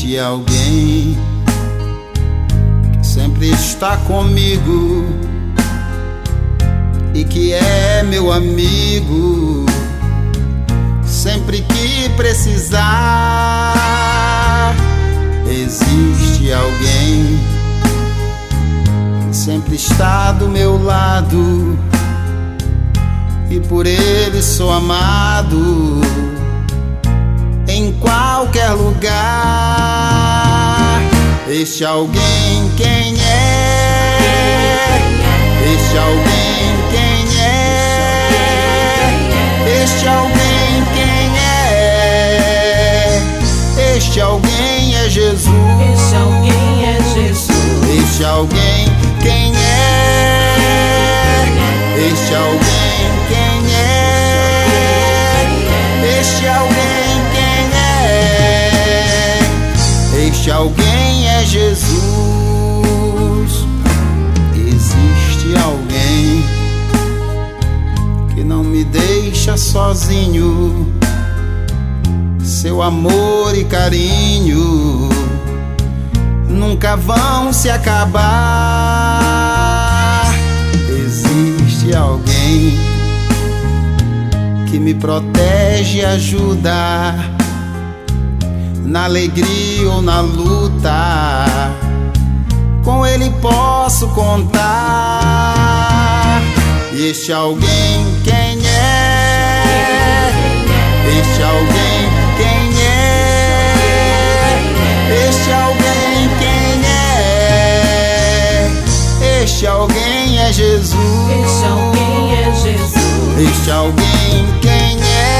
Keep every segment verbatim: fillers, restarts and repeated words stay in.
Existe alguém que sempre está comigo e que é meu amigo sempre que precisar. Existe alguém que sempre está do meu lado e por ele sou amado em qualquer lugar. Este alguém quem é? Este alguém quem é? Este alguém quem é? Este alguém é Jesus. Este alguém é Jesus. Este alguém quem é? Este alguém quem é? Este alguém quem é? Este alguém é Jesus. Existe alguém que não me deixa sozinho. Seu amor e carinho nunca vão se acabar. Existe alguém que me protege e ajuda na alegria ou na luta. Com ele posso contar. E este alguém quem é? Este alguém quem é? Este alguém quem é? Este alguém é Jesus. Este alguém é Jesus. Este alguém quem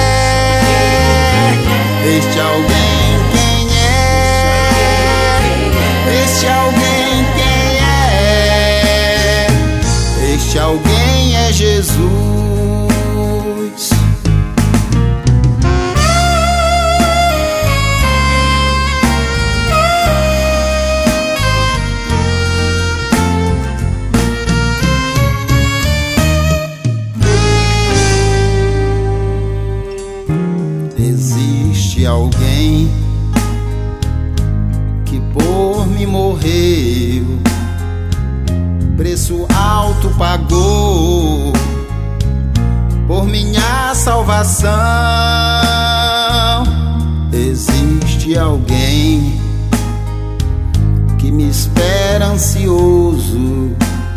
é? Este alguém quem é? Este alguém quem é? Este alguém é Jesus. Existe alguém que por mim morreu, preço alto pagou por minha salvação. Existe alguém que me espera ansioso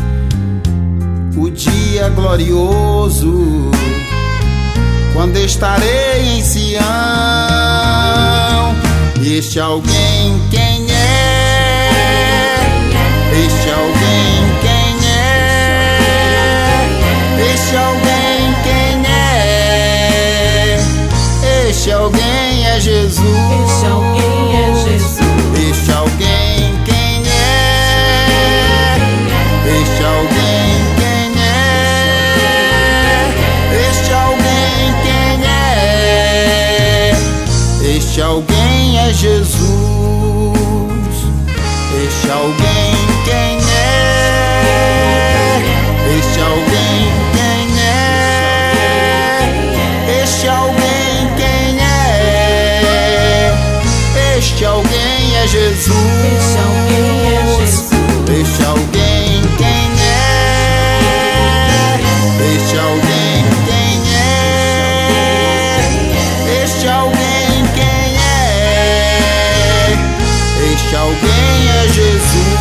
o dia glorioso, quando estarei em Sião. E este alguém quem é? Este alguém quem é? Este alguém quem é? Este alguém é Jesus. Este alguém é Jesus. Este alguém quem é? Este alguém quem é? Este alguém quem é? Este alguém é Jesus. Este alguém quem é? Este alguém quem é? Este alguém quem é? Este alguém é Jesus. Este alguém é Jesus. Este alguém quem é? Este alguém quem é? Este alguém quem é? Este alguém é Jesus.